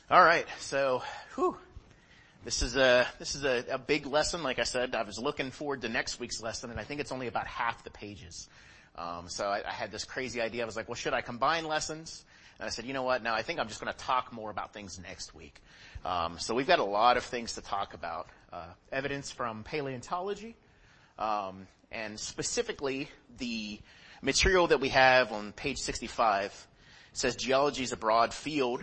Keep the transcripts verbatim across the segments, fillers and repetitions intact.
All right, so, whew, this is a this is a, a big lesson. Like I said, I was looking forward to next week's lesson, and I think it's only about half the pages. Um, so I, I had this crazy idea. I was like, well, should I combine lessons? And I said, you know what? No, I think I'm just going to talk more about things next week. Um, so we've got a lot of things to talk about. Uh, evidence from paleontology, um, and specifically the material that we have on page sixty-five. It says geology is a broad field.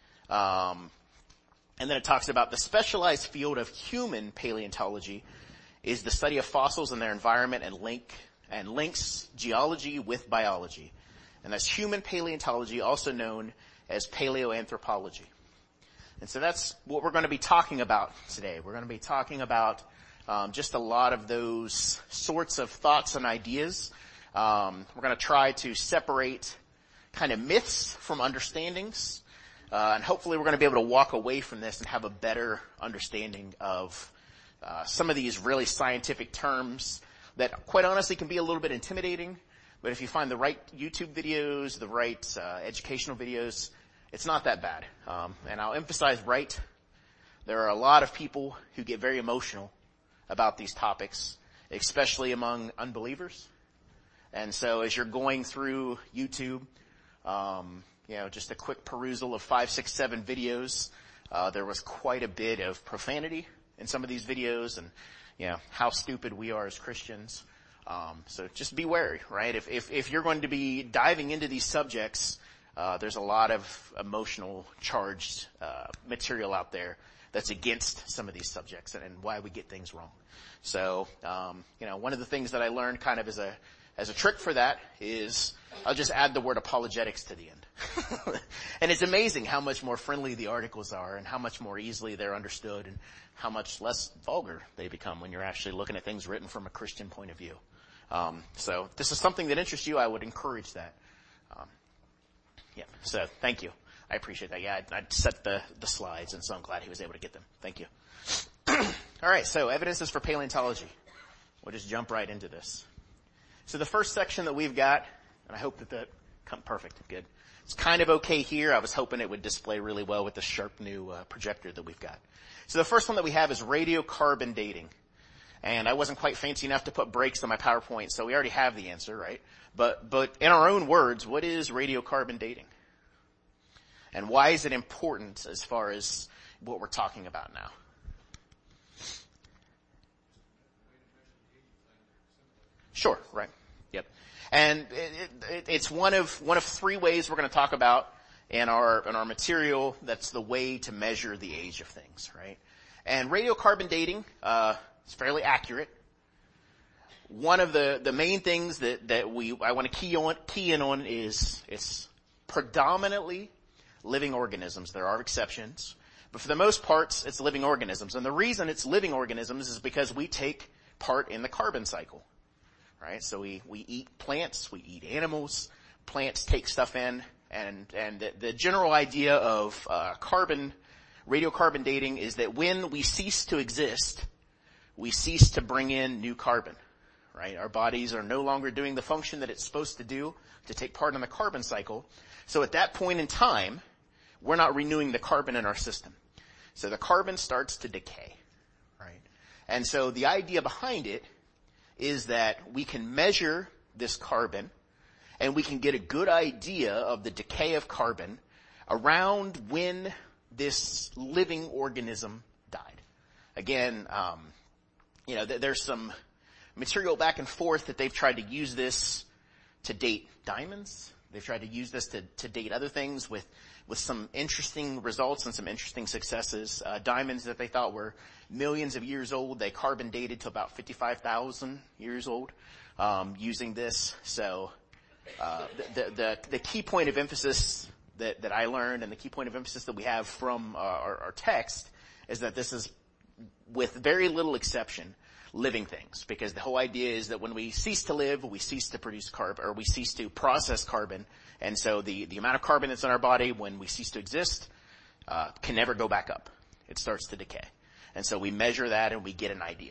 Um, and then it talks about the specialized field of human paleontology is the study of fossils and their environment and link, and links geology with biology. And that's human paleontology, also known as paleoanthropology. And so that's what we're going to be talking about today. We're going to be talking about, um, just a lot of those sorts of thoughts and ideas. Um, we're going to try to separate kind of myths from understandings. Uh, and hopefully we're going to be able to walk away from this and have a better understanding of uh, some of these really scientific terms that quite honestly can be a little bit intimidating. But if you find the right YouTube videos, the right uh, educational videos, it's not that bad. Um, and I'll emphasize right. There are a lot of people who get very emotional about these topics, especially among unbelievers. And so as you're going through YouTube, um, you know, just a quick perusal of five, six, seven videos. Uh, there was quite a bit of profanity in some of these videos and, you know, how stupid we are as Christians. Um, so just be wary, right? If, if, if you're going to be diving into these subjects, uh, there's a lot of emotional charged, uh, material out there that's against some of these subjects and, and why we get things wrong. So, um, you know, one of the things that I learned kind of as a, as a trick for that is I'll just add the word apologetics to the end. And it's amazing how much more friendly the articles are and how much more easily they're understood and how much less vulgar they become when you're actually looking at things written from a Christian point of view. Um, so if this is something that interests you, I would encourage that. Um, yeah, so thank you. I appreciate that. Yeah, I, I set the, the slides, and so I'm glad he was able to get them. Thank you. All right, so evidences for paleontology. We'll just jump right into this. So the first section that we've got, and I hope that that come perfect, good. It's kind of okay here. I was hoping it would display really well with the sharp new uh, projector that we've got. So the first one that we have is radiocarbon dating. And I wasn't quite fancy enough to put breaks on my PowerPoint, so we already have the answer, right? But, but in our own words, what is radiocarbon dating? And why is it important as far as what we're talking about now? Sure, right. Yep. And it, it, it's one of, one of three ways we're going to talk about in our, in our material that's the way to measure the age of things, right? And radiocarbon dating, uh, is fairly accurate. One of the, the main things that, that we, I want to key on, key in on is it's predominantly living organisms. There are exceptions, but for the most part, it's living organisms. And the reason it's living organisms is because we take part in the carbon cycle. Right? So we, we eat plants, we eat animals, plants take stuff in, and, and the, the general idea of, uh, carbon, radiocarbon dating is that when we cease to exist, we cease to bring in new carbon. Right? Our bodies are no longer doing the function that it's supposed to do to take part in the carbon cycle. So at that point in time, we're not renewing the carbon in our system. So the carbon starts to decay. Right? And so the idea behind it is that we can measure this carbon and we can get a good idea of the decay of carbon around when this living organism died. Again, um, you know, th- there's some material back and forth that they've tried to use this to date diamonds. They've tried to use this to, to date other things with, with some interesting results and some interesting successes. Uh, diamonds that they thought were millions of years old, they carbon dated to about fifty-five thousand years old, um, using this. So, uh, the, the, the key point of emphasis that, that I learned and the key point of emphasis that we have from uh, our, our text is that this is, with very little exception, living things, because the whole idea is that when we cease to live, we cease to produce carbon, or we cease to process carbon, and so the, the amount of carbon that's in our body when we cease to exist, uh, can never go back up. It starts to decay. And so we measure that and we get an idea.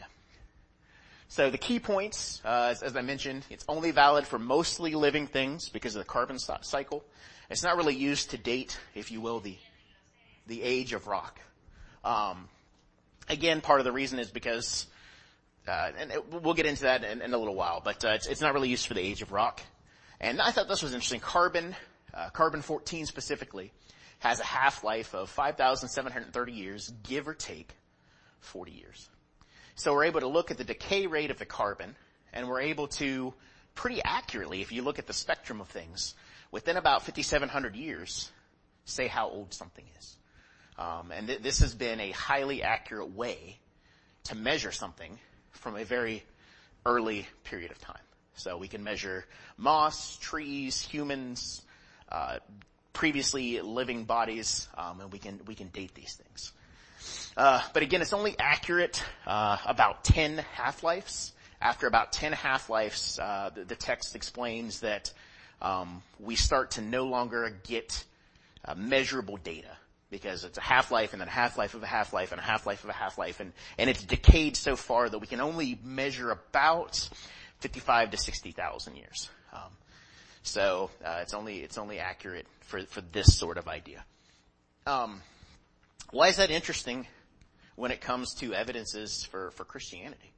So the key points, uh, as, as I mentioned, it's only valid for mostly living things because of the carbon cycle. It's not really used to date, if you will, the, the age of rock. Um, again, part of the reason is because, uh, and it, we'll get into that in, in a little while, but uh, it's, it's not really used for the age of rock. And I thought this was interesting. Carbon, uh, carbon fourteen specifically, has a half-life of five thousand seven hundred thirty years, give or take forty years. So we're able to look at the decay rate of the carbon, and we're able to pretty accurately, if you look at the spectrum of things, within about fifty-seven hundred years, say how old something is. Um, and th- this has been a highly accurate way to measure something from a very early period of time. So we can measure moss, trees, humans, uh, previously living bodies, um, and we can we can date these things. Uh, but again, it's only accurate uh, about ten half-lives. After about ten half-lives, uh, the, the text explains that um, we start to no longer get uh, measurable data, because it's a half-life and then a half-life of a half-life and a half-life of a half-life, and, and it's decayed so far that we can only measure about fifty-five to sixty thousand years. Um, so uh, it's only it's only accurate for for this sort of idea. Um, why is that interesting when it comes to evidences for for Christianity?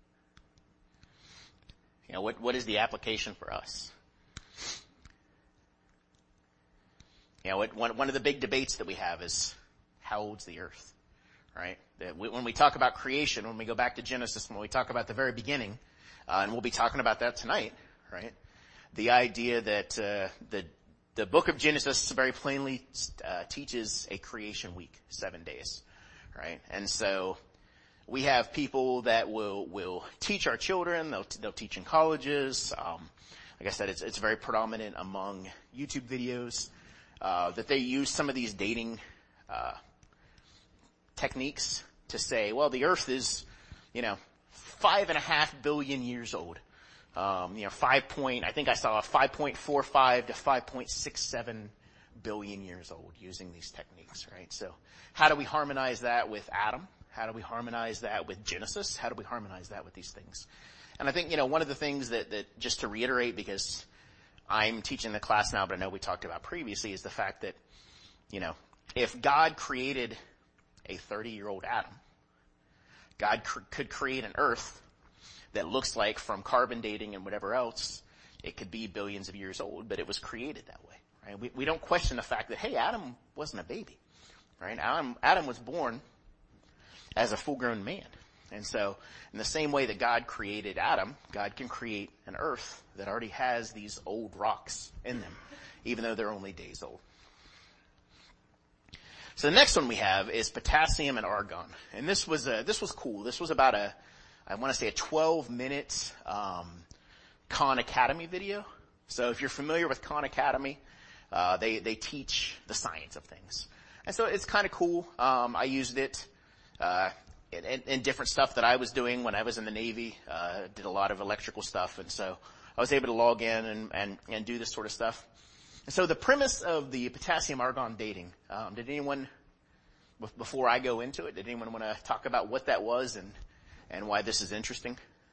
You know, what what is the application for us? You know, what, one one of the big debates that we have is, how old's the earth, right? That we, when we talk about creation, when we go back to Genesis, when we talk about the very beginning, uh, and we'll be talking about that tonight, right? The idea that uh, the the book of Genesis very plainly uh, teaches a creation week, seven days, right? And so we have people that will will teach our children. They'll they'll teach in colleges. Um, like I said, it's it's very predominant among YouTube videos uh, that they use some of these dating uh, techniques to say, well, the Earth is, you know, five and a half billion years old. Um, you know, five point, I think I saw five point four five to five point six seven billion years old using these techniques, right? So how do we harmonize that with Adam? How do we harmonize that with Genesis? How do we harmonize that with these things? And I think, you know, one of the things that, that just to reiterate, because I'm teaching the class now, but I know we talked about previously, is the fact that, you know, if God created a thirty-year-old Adam, God cr- could create an earth that looks like, from carbon dating and whatever else, it could be billions of years old, but it was created that way, right? We, we don't question the fact that, hey, Adam wasn't a baby, right? Adam, Adam was born as a full-grown man. And so, in the same way that God created Adam, God can create an earth that already has these old rocks in them, even though they're only days old. So the next one we have is potassium and argon. And this was a, this was cool. This was about a, I want to say a twelve minute, um, Khan Academy video. So if you're familiar with Khan Academy, uh, they, they teach the science of things. And so it's kind of cool. Um, I used it, uh, in, in, in different stuff that I was doing when I was in the Navy, uh, did a lot of electrical stuff. And so I was able to log in and, and, and do this sort of stuff. And so the premise of the potassium argon dating, um, did anyone, before I go into it, did anyone want to talk about what that was and, and why this is interesting?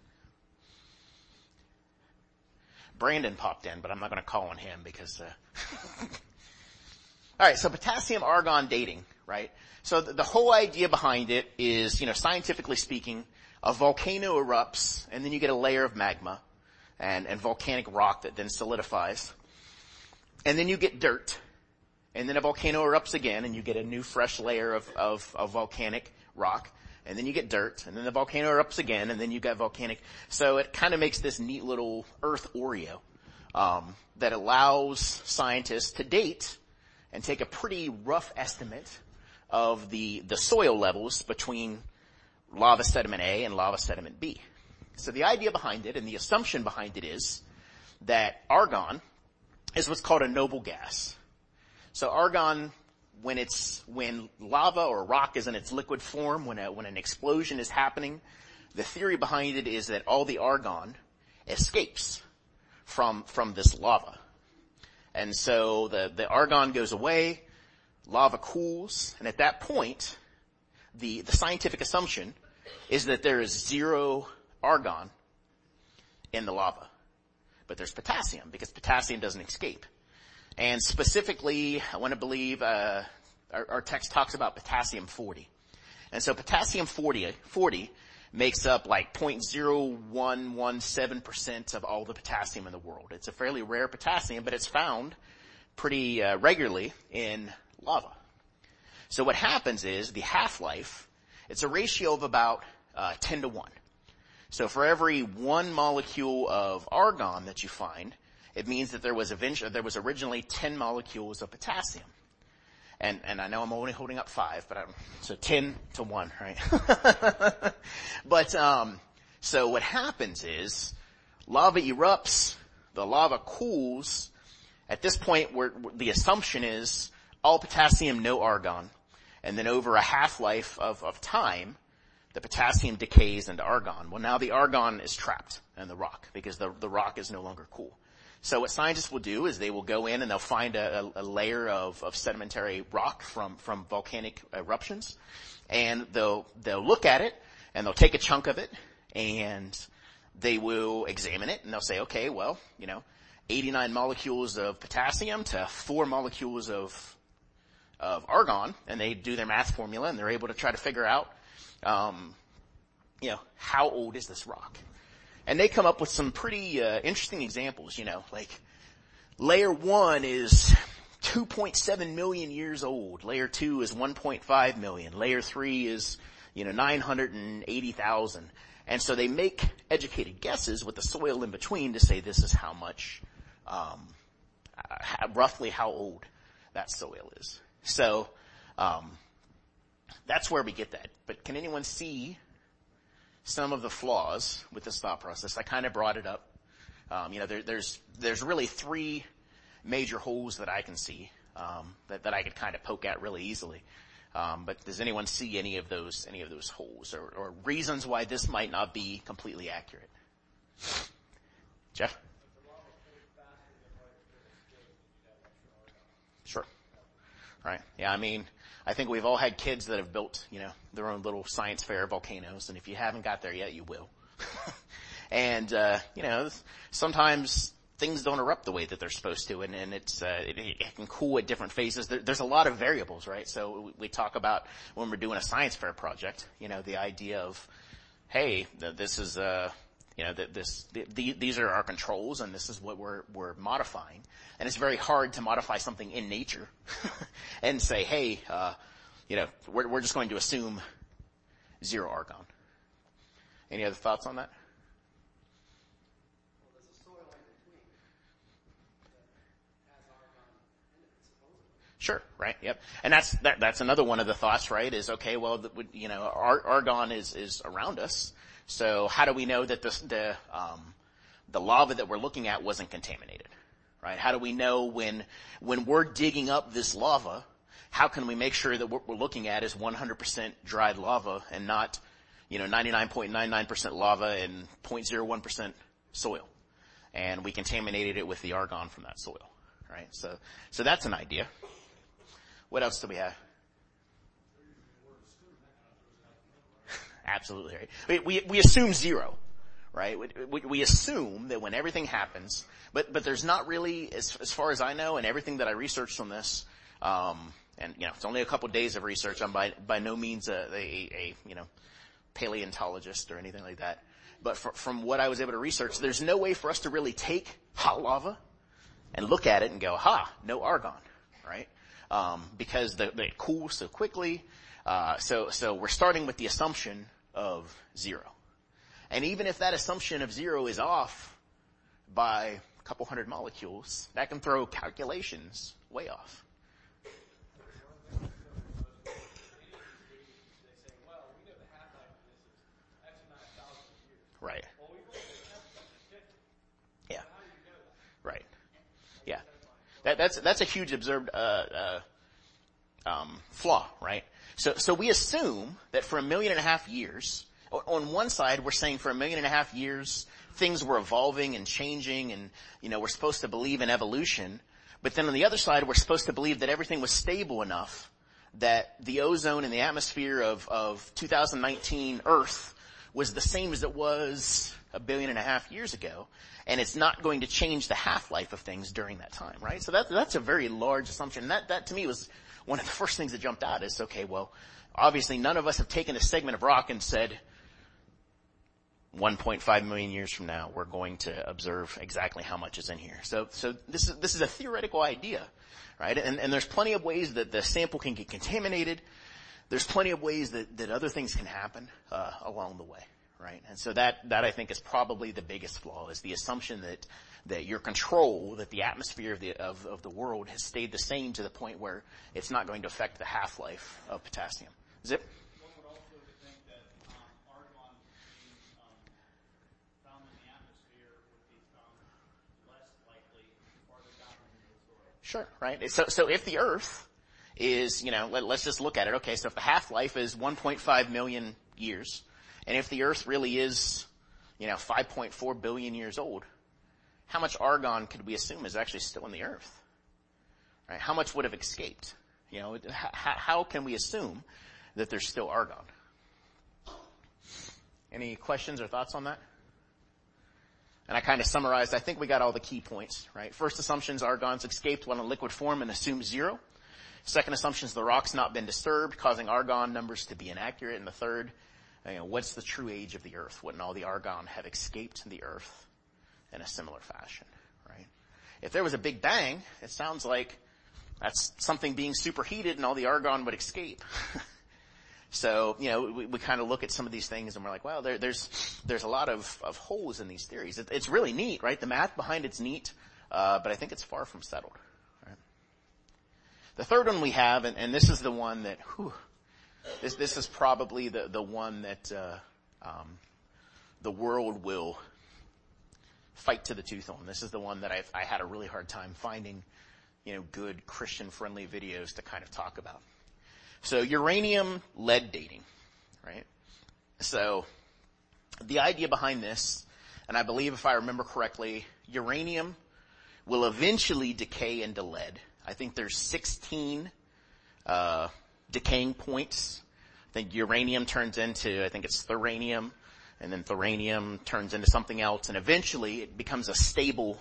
Brandon popped in, but I'm not going to call on him because, uh, all right. So potassium argon dating, right? So the, the whole idea behind it is, you know, scientifically speaking, a volcano erupts and then you get a layer of magma and, and volcanic rock that then solidifies. And then you get dirt. And then a volcano erupts again and you get a new fresh layer of, of, of volcanic rock. And then you get dirt, and then the volcano erupts again, and then you got volcanic. So it kind of makes this neat little Earth Oreo, um, that allows scientists to date and take a pretty rough estimate of the, the soil levels between lava sediment A and lava sediment B. So the idea behind it and the assumption behind it is that argon is what's called a noble gas. So argon, when it's, when lava or rock is in its liquid form, when a, when an explosion is happening, the theory behind it is that all the argon escapes from, from this lava. And so the, the argon goes away, lava cools, and at that point, the, the scientific assumption is that there is zero argon in the lava. But there's potassium, because potassium doesn't escape. And specifically, I want to believe, uh, our, our text talks about potassium forty. And so potassium forty, forty makes up like zero point zero one one seven percent of all the potassium in the world. It's a fairly rare potassium, but it's found pretty uh, regularly in lava. So what happens is the half-life, it's a ratio of about uh, ten to one. So for every one molecule of argon that you find, it means that there was eventually, there was originally ten molecules of potassium. And, and I know I'm only holding up five, but I'm, so ten to one, right? But, um, so what happens is lava erupts, the lava cools. At this point, where the assumption is all potassium, no argon. And then over a half-life of, of time, the potassium decays into argon. Well, now the argon is trapped in the rock because the, the rock is no longer cool. So what scientists will do is they will go in and they'll find a, a layer of, of sedimentary rock from, from volcanic eruptions, and they'll, they'll look at it and they'll take a chunk of it and they will examine it and they'll say, okay, well, you know, eighty-nine molecules of potassium to four molecules of, of argon, and they do their math formula and they're able to try to figure out, um, you know, how old is this rock? And they come up with some pretty uh, interesting examples, you know, like layer one is two point seven million years old. Layer two is one point five million. Layer three is, you know, nine hundred eighty thousand. And so they make educated guesses with the soil in between to say this is how much, um, how, roughly how old that soil is. So, um, that's where we get that. But can anyone see some of the flaws with this thought process? I kind of brought it up. Um, you know, there, there's, there's really three major holes that I can see, um, that, that I could kind of poke at really easily. Um, but does anyone see any of those, any of those holes or, or reasons why this might not be completely accurate? Jeff? Sure. Right. Yeah, I mean, I think we've all had kids that have built, you know, their own little science fair volcanoes, and if you haven't got there yet, you will. And, uh, you know, sometimes things don't erupt the way that they're supposed to, and, and it's, uh, it, it can cool at different phases. There, there's a lot of variables, right? So we talk about when we're doing a science fair project, you know, the idea of, hey, this is, uh, you know, this, the, these are our controls and this is what we're, we're modifying. And it's very hard to modify something in nature and say, hey, uh, you know, we're, we're just going to assume zero argon. Any other thoughts on that? Well, there's a soil in between that has argon in it, supposedly. Sure, right, yep. And that's, that, that's another one of the thoughts, right, is, okay, well, the, you know, ar- argon is, is around us. So how do we know that the, the, um, the lava that we're looking at wasn't contaminated? Right? How do we know when, when we're digging up this lava, how can we make sure that what we're looking at is one hundred percent dried lava and not, you know, ninety-nine point nine nine percent lava and zero point zero one percent soil? And we contaminated it with the argon from that soil, right? So, so that's an idea. What else do we have? Absolutely, right? We, we, we assume zero. Right? We, we, we assume that when everything happens, but, but there's not really, as, as far as I know, and everything that I researched on this, um, and, you know, it's only a couple days of research. I'm by, by no means a, a, a, you know, paleontologist or anything like that. But for, from what I was able to research, there's no way for us to really take hot lava and look at it and go, ha, no argon, right? Um, because the, they cool so quickly. Uh, so, so we're starting with the assumption of zero. And even if that assumption of zero is off by a couple hundred molecules, that can throw calculations way off. Right. Yeah. Right. Yeah. That, that's, that's a huge observed, uh, uh, um, flaw, right? So, so we assume that for a million and a half years, on one side, we're saying for a million and a half years, things were evolving and changing and, you know, we're supposed to believe in evolution. But then on the other side, we're supposed to believe that everything was stable enough that the ozone in the atmosphere of, of two thousand nineteen Earth was the same as it was a billion and a half years ago. And it's not going to change the half-life of things during that time, right? So that, that's a very large assumption. That, that to me was one of the first things that jumped out is, okay, well, obviously none of us have taken a segment of rock and said, one point five million years from now, we're going to observe exactly how much is in here. So, so this is, this is a theoretical idea, right? And, and there's plenty of ways that the sample can get contaminated. There's plenty of ways that, that other things can happen, uh, along the way, right? And so that, that I think is probably the biggest flaw, is the assumption that, that your control, that the atmosphere of the, of, of the world has stayed the same to the point where it's not going to affect the half-life of potassium. Zip? One would also think that um, argon being um, found in the atmosphere would be found less likely farther down into the soil. Sure, right? So, so if the Earth is, you know, let, let's just look at it. Okay, so if the half-life is one point five million years, and if the Earth really is, you know, five point four billion years old, how much argon could we assume is actually still in the Earth? Right? How much would have escaped? You know, how, how can we assume that there's still argon? Any questions or thoughts on that? And I kind of summarized, I think we got all the key points, right? First assumption is argon's escaped when in liquid form and assumes zero. Second assumption is the rock's not been disturbed, causing argon numbers to be inaccurate. And the third, you know, what's the true age of the Earth? Wouldn't all the argon have escaped the Earth in a similar fashion, right? If there was a big bang, it sounds like that's something being superheated and all the argon would escape. So, you know, we, we kind of look at some of these things and we're like, well, there, there's, there's a lot of, of holes in these theories. It, it's really neat, right? The math behind it's neat, uh, but I think it's far from settled, right? The third one we have, and, and this is the one that, whew, this, this is probably the, the one that, uh, um, the world will fight to the tooth on. This is the one that I've, I had a really hard time finding, you know, good Christian-friendly videos to kind of talk about. So uranium lead dating, right? So the idea behind this, and I believe if I remember correctly, uranium will eventually decay into lead. I think there's sixteen uh decaying points. I think uranium turns into, I think it's thuranium, and then thuranium turns into something else, and eventually it becomes a stable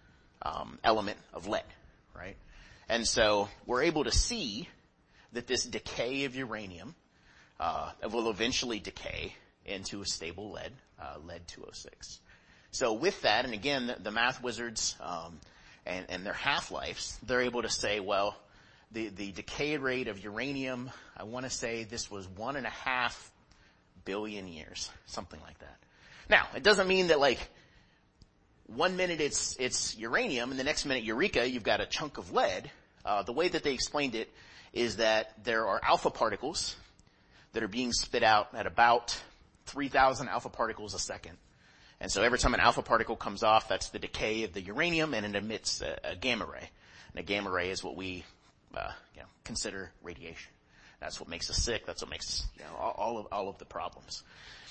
um element of lead, right? And so we're able to see that this decay of uranium uh will eventually decay into a stable lead, uh lead two oh six. So with that, and again, the, the math wizards um and, and their half-lives, they're able to say, well, the, the decay rate of uranium, I want to say this was one and a half billion years, something like that. Now, it doesn't mean that like one minute it's it's uranium and the next minute, eureka, you've got a chunk of lead. Uh, the way that they explained it is that there are alpha particles that are being spit out at about three thousand alpha particles a second. And so every time an alpha particle comes off, that's the decay of the uranium, and it emits a, a gamma ray. And a gamma ray is what we, uh, you know, consider radiation. That's what makes us sick. That's what makes, you know, all, all of, all of the problems.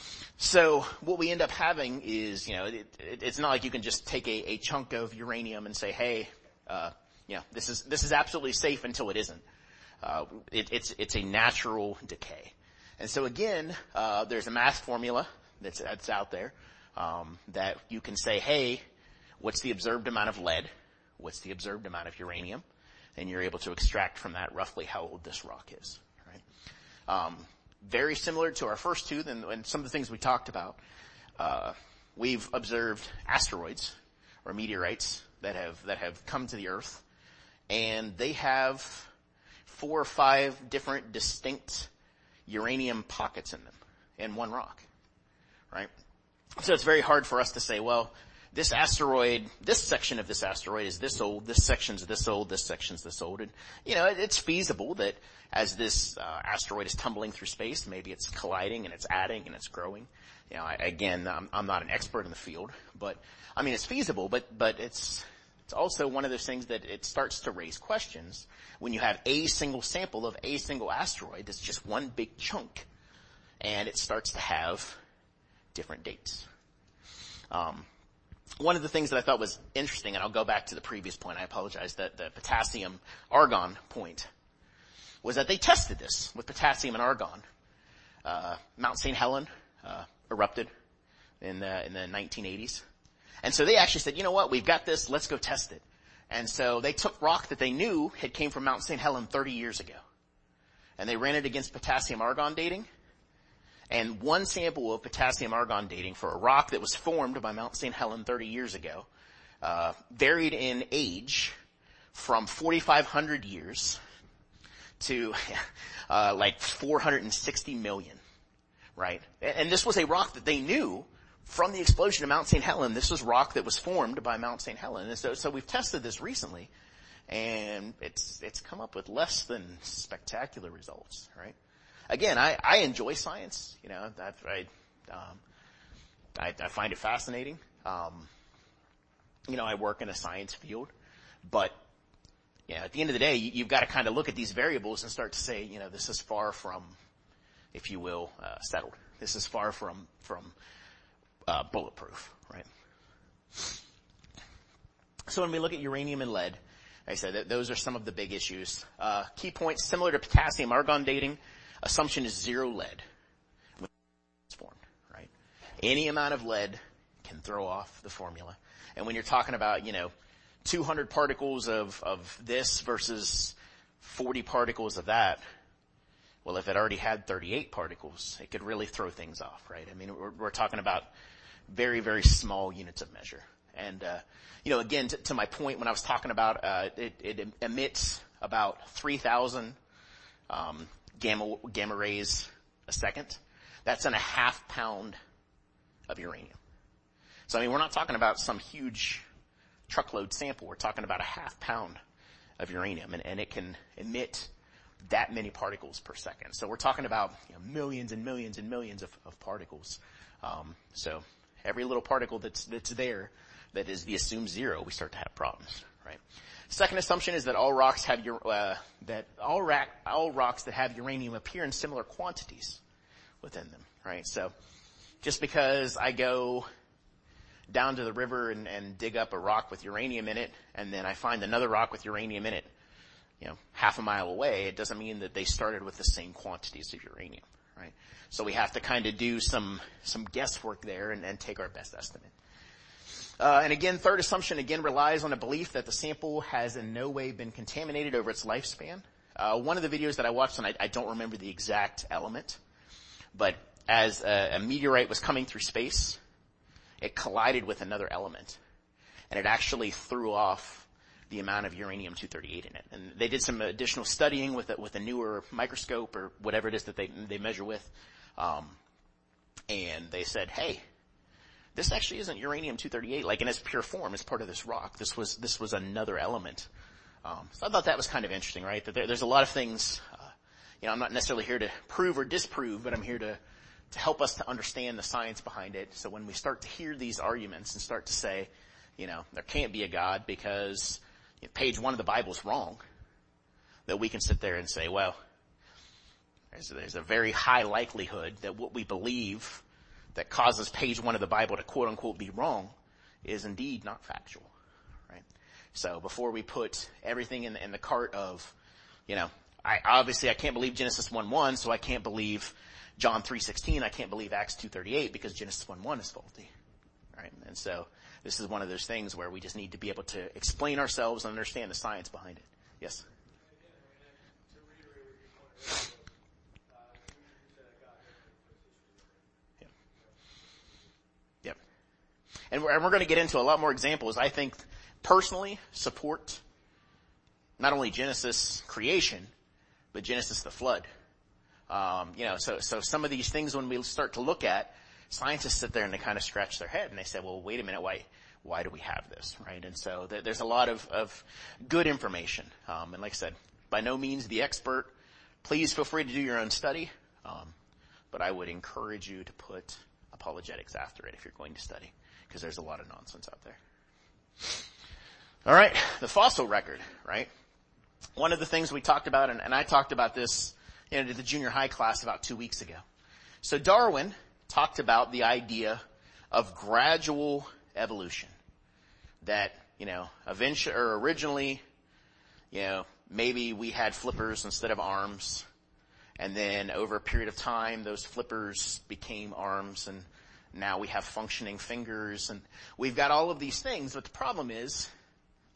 So what we end up having is, you know, it, it, it's not like you can just take a, a chunk of uranium and say, hey, uh, you know, this is, this is absolutely safe until it isn't. Uh, it, it's, it's a natural decay. And so again, uh, there's a math formula that's, that's out there. Um, that you can say, hey, what's the observed amount of lead? What's the observed amount of uranium? And you're able to extract from that roughly how old this rock is, right? Um, very similar to our first two and, and some of the things we talked about. Uh, we've observed asteroids or meteorites that have, that have come to the Earth, and they have four or five different distinct uranium pockets in them in one rock, right? So it's very hard for us to say, well, this asteroid, this section of this asteroid is this old, this section's this old, this section's this old. And, you know, it, it's feasible that as this uh, asteroid is tumbling through space, maybe it's colliding and it's adding and it's growing. You know, I, again, I'm, I'm not an expert in the field, but, I mean, it's feasible, but, but it's, it's also one of those things that it starts to raise questions when you have a single sample of a single asteroid that's just one big chunk, and it starts to have different dates. Um, one of the things that I thought was interesting, and I'll go back to the previous point, I apologize, that the potassium argon point, was that they tested this with potassium and argon. Uh, Mount Saint Helens, uh, erupted in the, in the nineteen eighties. And so they actually said, you know what, we've got this, let's go test it. And so they took rock that they knew had came from Mount Saint Helens thirty years ago. And they ran it against potassium argon dating. And one sample of potassium argon dating for a rock that was formed by Mount Saint Helens thirty years ago, uh, varied in age from forty-five hundred years to, uh, like four hundred sixty million, right? And this was a rock that they knew from the explosion of Mount Saint Helens. This was rock that was formed by Mount Saint Helens. And so, so we've tested this recently, and it's, it's come up with less than spectacular results, right? Again, I, I enjoy science, you know, that, I, um, I, I find it fascinating. Um, you know, I work in a science field, but, yeah, at the end of the day, you, you've got to kind of look at these variables and start to say, you know, this is far from, if you will, uh, settled. This is far from, from, uh, bulletproof, right? So when we look at uranium and lead, like I said, that those are some of the big issues. Uh, key points, similar to potassium argon dating, assumption is zero lead when it's formed, right? Any amount of lead can throw off the formula. And when you're talking about, you know, two hundred particles of, of this versus forty particles of that, well, if it already had thirty-eight particles, it could really throw things off, right? I mean, we're, we're talking about very, very small units of measure. And, uh, you know, again, to, to my point when I was talking about, uh, it, it emits about three thousand, um, gamma, gamma rays a second. That's in a half pound of uranium. So, I mean, we're not talking about some huge truckload sample. We're talking about a half pound of uranium, and, and it can emit that many particles per second. So we're talking about, you know, millions and millions and millions of, of particles. Um, so every little particle that's, that's there that is the assumed zero, we start to have problems, right? Second assumption is that all rocks have, uh, that all, rack, all rocks that have uranium appear in similar quantities within them, right? So just because I go down to the river and, and dig up a rock with uranium in it, and then I find another rock with uranium in it, you know, half a mile away, it doesn't mean that they started with the same quantities of uranium, right? So we have to kind of do some, some guesswork there and, and take our best estimate. Uh, and again, third assumption again relies on a belief that the sample has in no way been contaminated over its lifespan. Uh, one of the videos that I watched, and I, I don't remember the exact element, but as a, a meteorite was coming through space, it collided with another element, and it actually threw off the amount of uranium two thirty-eight in it. And they did some additional studying with a, with a newer microscope or whatever it is that they they measure with, um, and they said, hey, this actually isn't uranium two thirty-eight, like in its pure form, as part of this rock. This was this was another element. Um, so I thought that was kind of interesting, right? That there, there's a lot of things. Uh, you know, I'm not necessarily here to prove or disprove, but I'm here to to help us to understand the science behind it. So when we start to hear these arguments and start to say, you know, there can't be a God because you know, page one of the Bible is wrong, that we can sit there and say, well, there's, there's a very high likelihood that what we believe that causes page one of the Bible to quote unquote be wrong is indeed not factual, right? So before we put everything in the, in the cart of, you know, I obviously I can't believe Genesis one one, so I can't believe John three sixteen, I can't believe Acts two thirty-eight because Genesis one one is faulty, right? And so this is one of those things where we just need to be able to explain ourselves and understand the science behind it. Yes? Yep. Yep. And we're, and we're going to get into a lot more examples. I think personally support not only Genesis creation, but Genesis the flood. Um, you know, so, so some of these things when we start to look at, scientists sit there and they kind of scratch their head and they say, well, wait a minute, why, why do we have this, right? And so th- there's a lot of, of good information. Um, and like I said, by no means the expert. Please feel free to do your own study. Um, but I would encourage you to put apologetics after it if you're going to study, because there's a lot of nonsense out there. All right. The fossil record, right? One of the things we talked about, and, and I talked about this, you know, to the junior high class about two weeks ago. So Darwin talked about the idea of gradual evolution. That, you know, eventually, or originally, you know, maybe we had flippers instead of arms. And then over a period of time, those flippers became arms, and now we have functioning fingers, and we've got all of these things. But the problem is,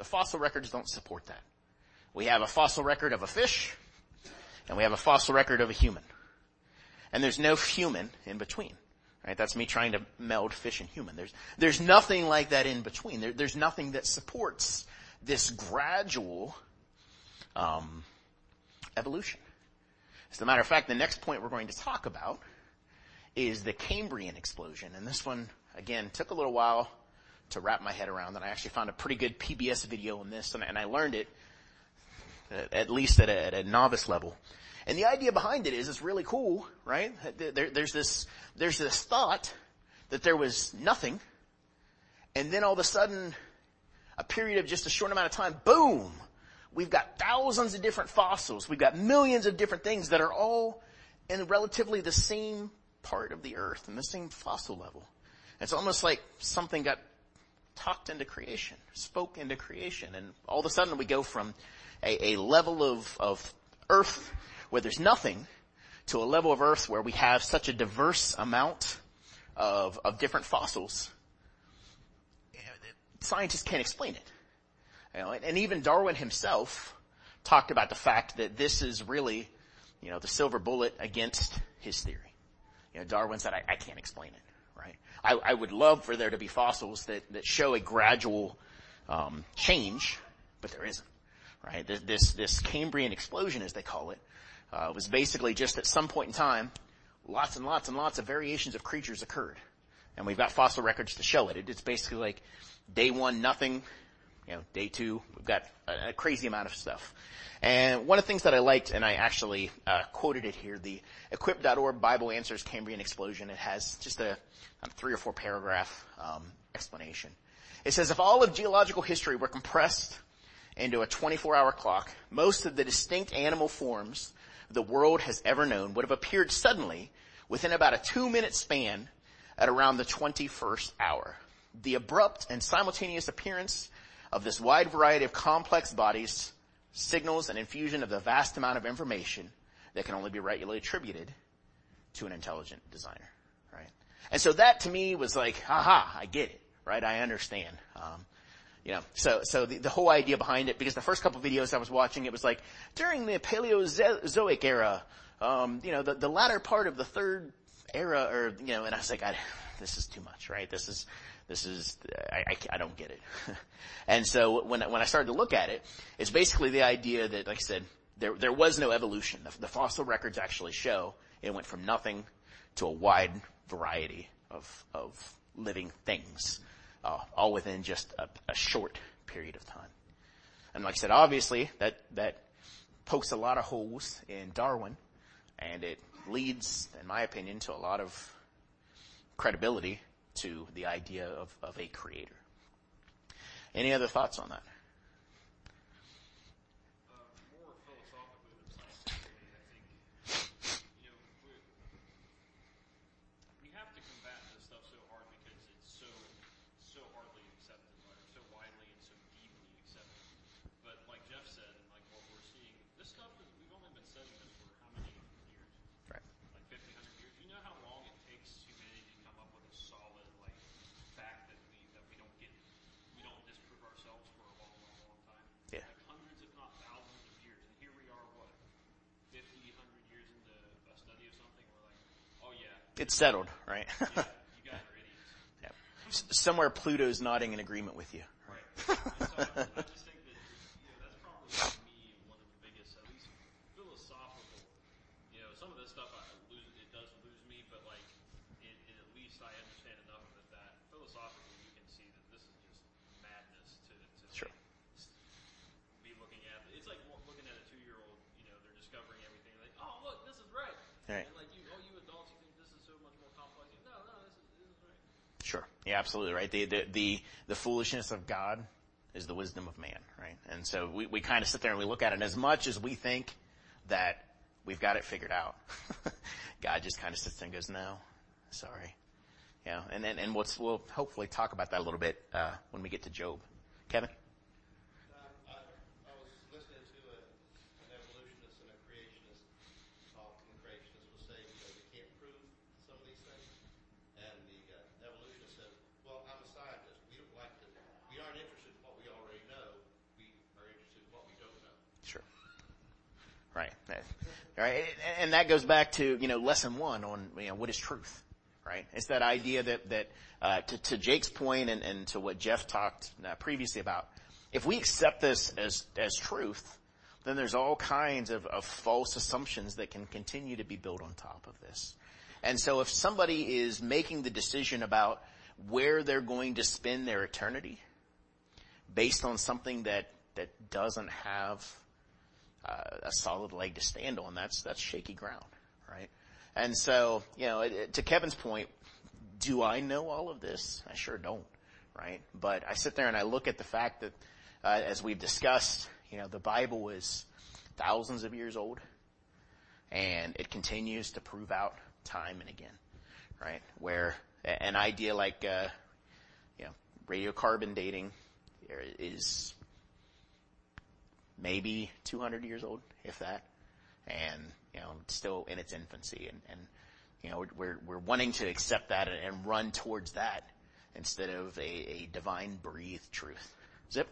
The fossil records don't support that. We have a fossil record of a fish, and we have a fossil record of a human. And there's no human in between. Right? That's me trying to meld fish and human. There's, there's nothing like that in between. There, there's nothing that supports this gradual, um, evolution. As a matter of fact, the next point we're going to talk about is the Cambrian explosion. And this one, again, took a little while to wrap my head around. And I actually found a pretty good P B S video on this, and, and I learned it at, at least at a, at a novice level. And the idea behind it is, it's really cool, right? There, there's this, there's this thought that there was nothing, and then all of a sudden, a period of just a short amount of time, boom! We've got thousands of different fossils. We've got millions of different things that are all in relatively the same part of the earth, in the same fossil level. It's almost like something got talked into creation, spoke into creation, and all of a sudden we go from a, a level of, of earth where there's nothing, to a level of earth where we have such a diverse amount of, of different fossils. Scientists can't explain it. You know, and even Darwin himself talked about the fact that this is really, you know, the silver bullet against his theory. You know, Darwin said, I, I can't explain it, right? I, I would love for there to be fossils that, that show a gradual, um, change, but there isn't, right? This, this, this Cambrian explosion, as they call it, Uh, it was basically just at some point in time, lots and lots and lots of variations of creatures occurred. And we've got fossil records to show it. it it's basically like day one, nothing. You know, day two, we've got a, a crazy amount of stuff. And one of the things that I liked, and I actually uh, quoted it here, the equip dot org Bible Answers Cambrian Explosion. It has just a, a three or four paragraph um, explanation. It says, if all of geological history were compressed into a twenty-four hour clock, most of the distinct animal forms the world has ever known would have appeared suddenly within about a two minute span at around the twenty-first hour. The abrupt and simultaneous appearance of this wide variety of complex bodies signals an infusion of the vast amount of information that can only be rightly attributed to an intelligent designer, right? And so that to me was like, aha, I get it, right? I understand. Um, You know, so, so the, the whole idea behind it, because the first couple of videos I was watching, it was like, during the Paleozoic era, um, you know, the, the latter part of the third era, or, you know, and I was like, I, this is too much, right? This is, this is, I, I, I don't get it. And so when, when I started to look at it, it's basically the idea that, like I said, there, there was no evolution. The, the fossil records actually show it went from nothing to a wide variety of, of living things. Uh, all within just a, a short period of time. And like I said, obviously, that, that pokes a lot of holes in Darwin, and it leads, in my opinion, to a lot of credibility to the idea of, of a creator. Any other thoughts on that? It's settled, right? Yeah, you guys are idiots. Yeah. S- somewhere Pluto's nodding in agreement with you. Right. So I, I just think that, you know, that's probably for me one of the biggest, at least philosophical, you know, some of this stuff I lose, it does lose me, but like, it, it at least I understand enough of it that philosophically you can see that this is just madness to, to Sure. be looking at. It's like looking at a two-year-old, you know, they're discovering everything, like, oh look, this is right. Right. And like you, oh you adults, you think this is so much more complex. No, no, this is, this is right. Sure. Yeah, absolutely, right? The, the, the, the foolishness of God is the wisdom of man, right? And so we, we kind of sit there and we look at it, and as much as we think that we've got it figured out, God just kind of sits there and goes, no, sorry. Yeah, and, and, and we'll, we'll hopefully talk about that a little bit, uh, when we get to Job. Kevin? Um, I, I was listening to a, an evolutionist and a creationist talk, and the creationist was saying, you know, we can't prove some of these things. And the uh, evolutionist said, well, I'm a scientist. We don't like to, we aren't interested in what we already know. right? And that goes back to, you know, lesson one on, you know, what is truth, right? It's that idea that, that, uh, to, to Jake's point and, and to what Jeff talked uh, previously about, if we accept this as, as truth, then there's all kinds of, of false assumptions that can continue to be built on top of this. And so if somebody is making the decision about where they're going to spend their eternity based on something that, that doesn't have uh, a solid leg to stand on, that's, that's shaky ground, right? And so, you know, it, it, to Kevin's point, do I know all of this? I sure don't, right? But I sit there and I look at the fact that, uh, as we've discussed, you know, the Bible is thousands of years old, and it continues to prove out time and again, right? Where an idea like, uh, you know, radiocarbon dating is maybe two hundred years old, if that, and, you know, still in its infancy, and, and you know, we're, we're wanting to accept that and, and run towards that instead of a, a divine breathed truth. Zip?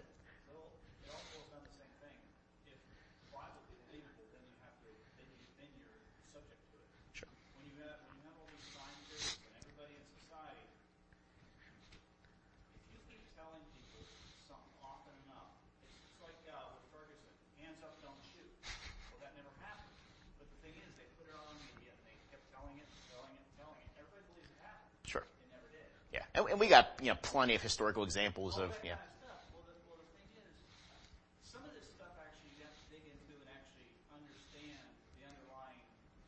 And, and we got, you know, plenty of historical examples All of, that yeah. kind of stuff. Well, the, well, the thing is, some of this stuff actually you have to dig into and actually understand the underlying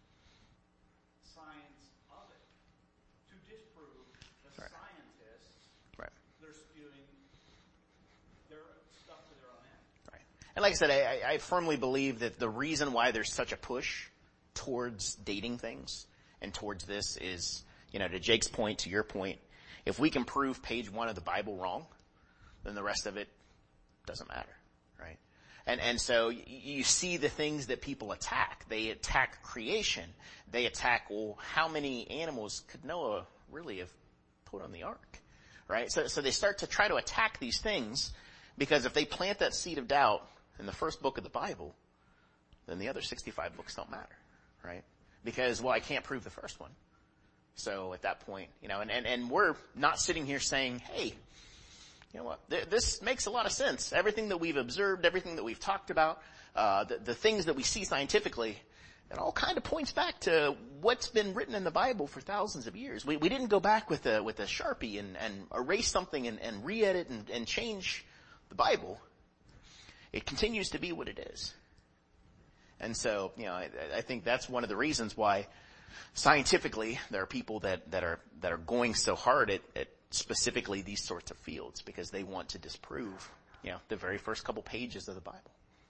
science of it to disprove the Right. scientists. Right. They're spewing their stuff to their own end. Right. And like I said, I, I firmly believe that the reason why there's such a push towards dating things and towards this is, you know, to Jake's point, to your point, if we can prove page one of the Bible wrong, then the rest of it doesn't matter, right? And, and so y- you see the things that people attack. They attack creation. They attack, well, how many animals could Noah really have put on the ark, right? So, so they start to try to attack these things because if they plant that seed of doubt in the first book of the Bible, then the other sixty-five books don't matter, right? Because, well, I can't prove the first one. So at that point, you know, and, and, and we're not sitting here saying, hey, you know what, th- this makes a lot of sense. Everything that we've observed, everything that we've talked about, uh, the, the things that we see scientifically, it all kind of points back to what's been written in the Bible for thousands of years. We, we didn't go back with a, with a Sharpie and, and erase something and, and re-edit and, and change the Bible. It continues to be what it is. And so, you know, I, I think that's one of the reasons why scientifically, there are people that, that are, that are going so hard at, at specifically these sorts of fields because they want to disprove, you know, the very first couple pages of the Bible.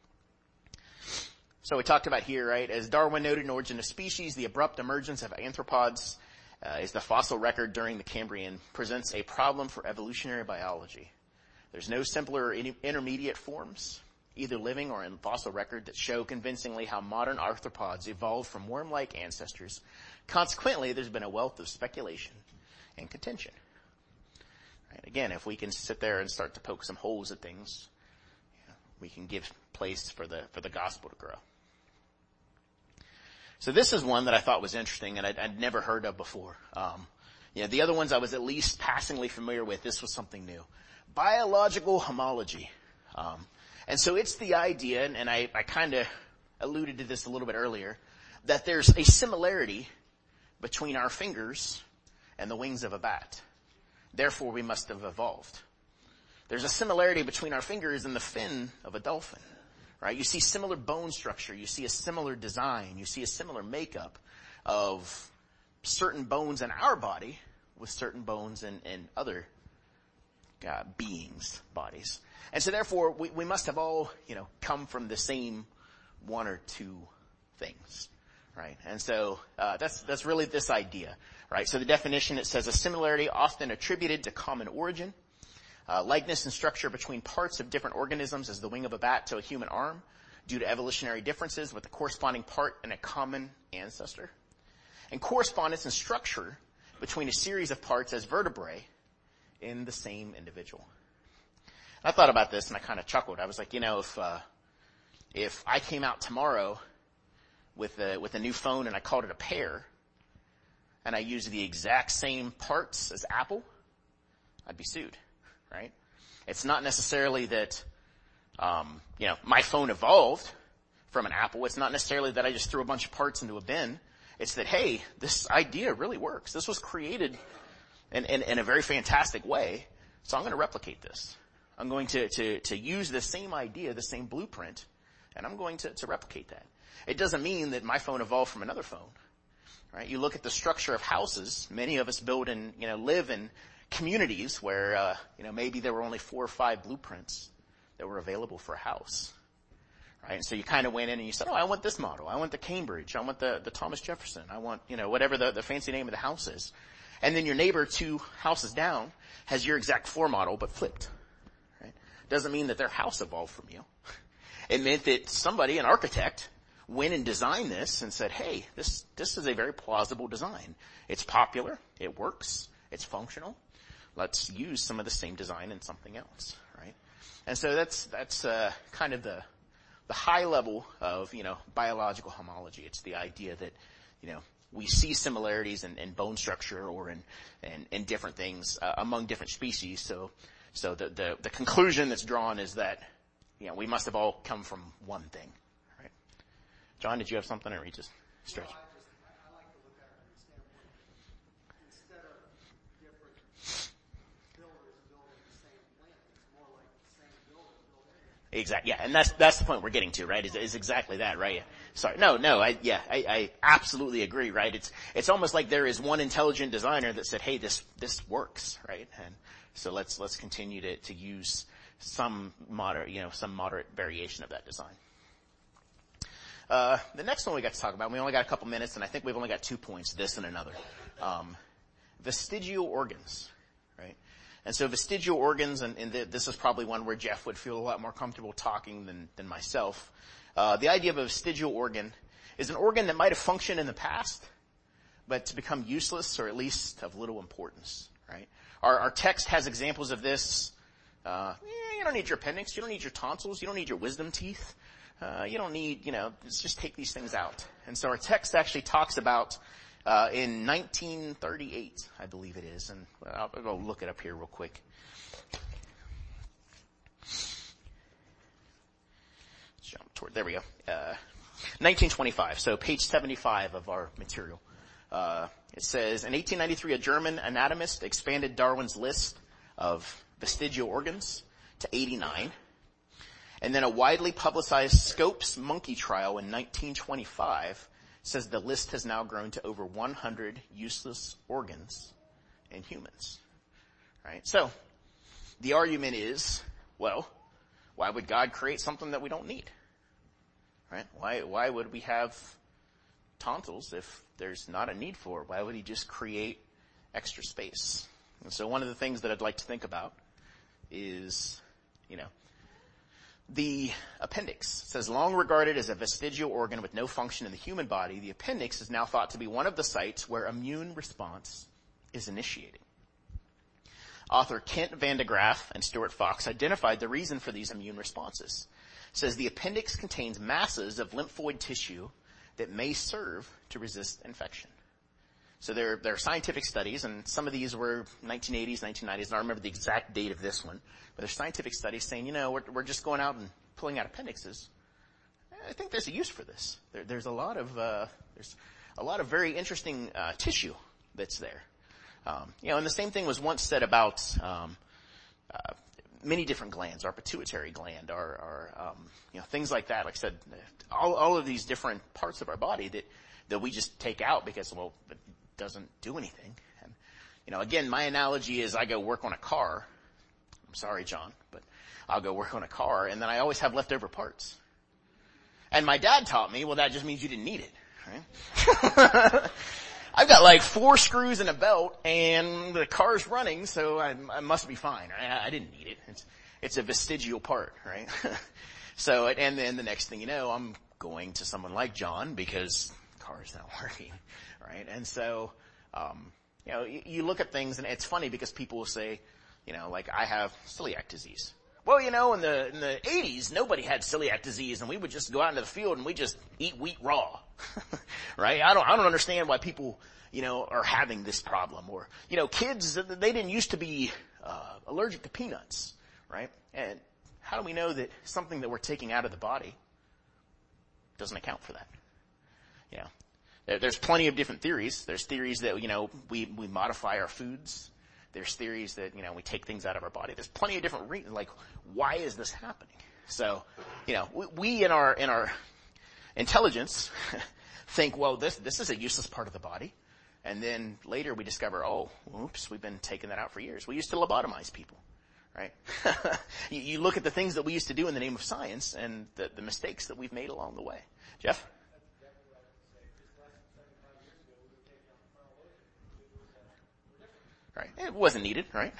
So we talked about here, right, as Darwin noted in Origin of Species, the abrupt emergence of arthropods uh, is the fossil record during the Cambrian presents a problem for evolutionary biology. There's no simpler or any intermediate forms, either living or in fossil record, that show convincingly how modern arthropods evolved from worm-like ancestors. Consequently, there's been a wealth of speculation and contention. Right? Again, if we can sit there and start to poke some holes at things, you know, we can give place for the for the gospel to grow. So this is one that I thought was interesting and I'd, I'd never heard of before. Um, you know, the other ones I was at least passingly familiar with. This was something new. Biological homology. Um, And so it's the idea, and I, I kind of alluded to this a little bit earlier, that there's a similarity between our fingers and the wings of a bat. Therefore, we must have evolved. There's a similarity between our fingers and the fin of a dolphin, right? You see similar bone structure. You see a similar design. You see a similar makeup of certain bones in our body with certain bones in, in other uh, beings' bodies. And so therefore, we, we must have all, you know, come from the same one or two things, right? And so, uh, that's, that's really this idea, right? So the definition, it says a similarity often attributed to common origin, uh, likeness in structure between parts of different organisms as the wing of a bat to a human arm due to evolutionary differences with the corresponding part in a common ancestor, and correspondence in structure between a series of parts as vertebrae in the same individual. I thought about this and I kind of chuckled. I was like, you know, if, uh, if I came out tomorrow with a, with a new phone and I called it a pear, and I used the exact same parts as Apple, I'd be sued, right? It's not necessarily that, um, you know, my phone evolved from an Apple. It's not necessarily that I just threw a bunch of parts into a bin. It's that, hey, this idea really works. This was created in, in, in a very fantastic way, so I'm going to replicate this. I'm going to, to, to use the same idea, the same blueprint, and I'm going to, to replicate that. It doesn't mean that my phone evolved from another phone, right? You look at the structure of houses. Many of us build and, you know, live in communities where, uh, you know, maybe there were only four or five blueprints that were available for a house, right? And so you kind of went in and you said, oh, I want this model. I want the Cambridge. I want the, the Thomas Jefferson. I want, you know, whatever the, the fancy name of the house is. And then your neighbor two houses down has your exact floor model, but flipped, right? Doesn't mean that their house evolved from you. It meant that somebody, an architect, went and designed this and said, hey, this, this is a very plausible design. It's popular. It works. It's functional. Let's use some of the same design in something else, right? And so that's, that's, uh, kind of the, the high level of, you know, biological homology. It's the idea that, you know, we see similarities in, in bone structure or in, in, in different things, uh, among different species. So, so the, the, the conclusion that's drawn is that, you know, we must have all come from one thing, right? John, did you have something, or you just stretch? No, I just, I, I like to look at it from the standpoint that instead of different builders building the same plant, it's more like the same builder building. Exactly. Yeah, and that's that's the point we're getting to, right? Is, is exactly that, right? Sorry, no, no. I yeah, I, I absolutely agree, right? It's it's almost like there is one intelligent designer that said, "Hey, this this works," right? And so let's let's continue to to use some moderate, you know, some moderate variation of that design. Uh, the next one we got to talk about, we only got a couple minutes, and I think we've only got two points, this and another. Um, vestigial organs, right? And so vestigial organs, and, and the, this is probably one where Jeff would feel a lot more comfortable talking than, than myself. Uh, the idea of a vestigial organ is an organ that might have functioned in the past, but to become useless or at least of little importance, right? Our, our text has examples of this. Uh, yeah, you don't need your appendix. You don't need your tonsils. You don't need your wisdom teeth. Uh, you don't need, you know, just take these things out. And so our text actually talks about, uh, in nineteen thirty-eight, I believe it is. And I'll, I'll look it up here real quick. Jump toward, there we go. Uh, nineteen twenty-five. So page seventy-five of our material. Uh, it says, in eighteen ninety-three, a German anatomist expanded Darwin's list of vestigial organs to eighty-nine. And then a widely publicized Scopes monkey trial in nineteen twenty-five says the list has now grown to over one hundred useless organs in humans. Right? So, the argument is, well, why would God create something that we don't need? Right? Why, why would we have tonsils if there's not a need for it? Why would he just create extra space? And so one of the things that I'd like to think about is, you know, the appendix. It says, long regarded as a vestigial organ with no function in the human body, the appendix is now thought to be one of the sites where immune response is initiated. Author Kent Van de Graaff and Stuart Fox identified the reason for these immune responses. It says the appendix contains masses of lymphoid tissue that may serve to resist infection. So there, there are scientific studies, and some of these were nineteen eighties, nineteen nineties, and I don't remember the exact date of this one, but there's scientific studies saying, you know, we're, we're just going out and pulling out appendixes. I think there's a use for this. There, there's a lot of, uh, there's a lot of very interesting, uh, tissue that's there. Um, you know, and the same thing was once said about, um, uh, many different glands, our pituitary gland, our, our, um, you know, things like that. Like I said, all, all of these different parts of our body that, that we just take out because, well, it doesn't do anything. And, you know, again, my analogy is I go work on a car. I'm sorry, John, but I'll go work on a car, and then I always have leftover parts. And my dad taught me, well, that just means you didn't need it, right? I've got like four screws and a belt, and the car's running, so I, I must be fine. I, I didn't need it. It's, it's a vestigial part, right? So, and then the next thing you know, I'm going to someone like John because the car's not working, right? And so, um, you know, you, you look at things, and it's funny because people will say, you know, like I have celiac disease. well, you know, in the, in the eighties, nobody had celiac disease and we would just go out into the field and we just eat wheat raw. Right? I don't, I don't understand why people, you know, are having this problem. Or, you know, kids, they didn't used to be, uh, allergic to peanuts. Right? And how do we know that something that we're taking out of the body doesn't account for that? You know, there, there's plenty of different theories. There's theories that, you know, we, we modify our foods. There's theories that, you know, we take things out of our body. There's plenty of different reasons, like, why is this happening? So, you know, we, we in our, in our intelligence think, well, this, this is a useless part of the body. And then later we discover, oh, oops, we've been taking that out for years. We used to lobotomize people, right? you, you look at the things that we used to do in the name of science and the, the mistakes that we've made along the way. Jeff? Right. It wasn't needed, right?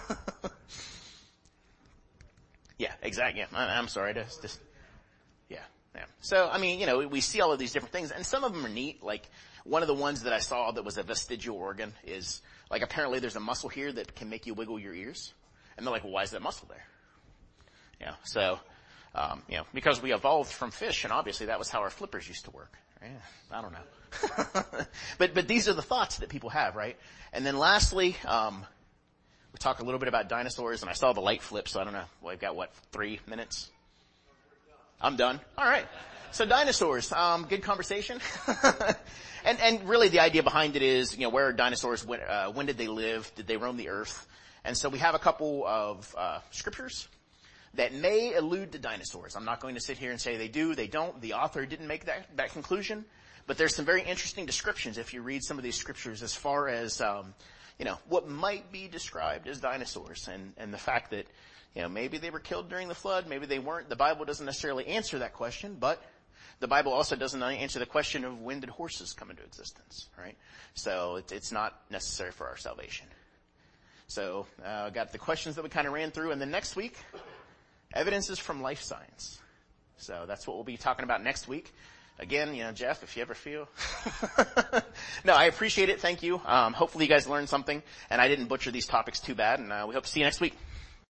Yeah, exactly. Yeah. I, I'm sorry to just, yeah, yeah. So, I mean, you know, we see all of these different things and some of them are neat. Like one of the ones that I saw that was a vestigial organ is like apparently there's a muscle here that can make you wiggle your ears. And they're like, well, why is that muscle there? Yeah. So, um, you know, because we evolved from fish and obviously that was how our flippers used to work. Right? I don't know. but, but these are the thoughts that people have, right? And then lastly, um, we talk a little bit about dinosaurs and I saw the light flip, so I don't know. Well, I've got what, three minutes? I'm done. All right. So dinosaurs, um, good conversation. and, and really the idea behind it is, you know, where are dinosaurs? When, uh, when did they live? Did they roam the earth? And so we have a couple of, uh, scriptures that may allude to dinosaurs. I'm not going to sit here and say they do, they don't. The author didn't make that, that conclusion. But there's some very interesting descriptions if you read some of these scriptures as far as, um, you know, what might be described as dinosaurs and, and the fact that, you know, maybe they were killed during the flood, maybe they weren't. The Bible doesn't necessarily answer that question, but the Bible also doesn't answer the question of when did horses come into existence, right? So it, it's not necessary for our salvation. So, uh, got the questions that we kind of ran through, and then next week, evidences from life science. So that's what we'll be talking about next week. Again, you know, Jeff, if you ever feel. No, I appreciate it. Thank you. Um, hopefully you guys learned something and I didn't butcher these topics too bad, and uh, we hope to see you next week.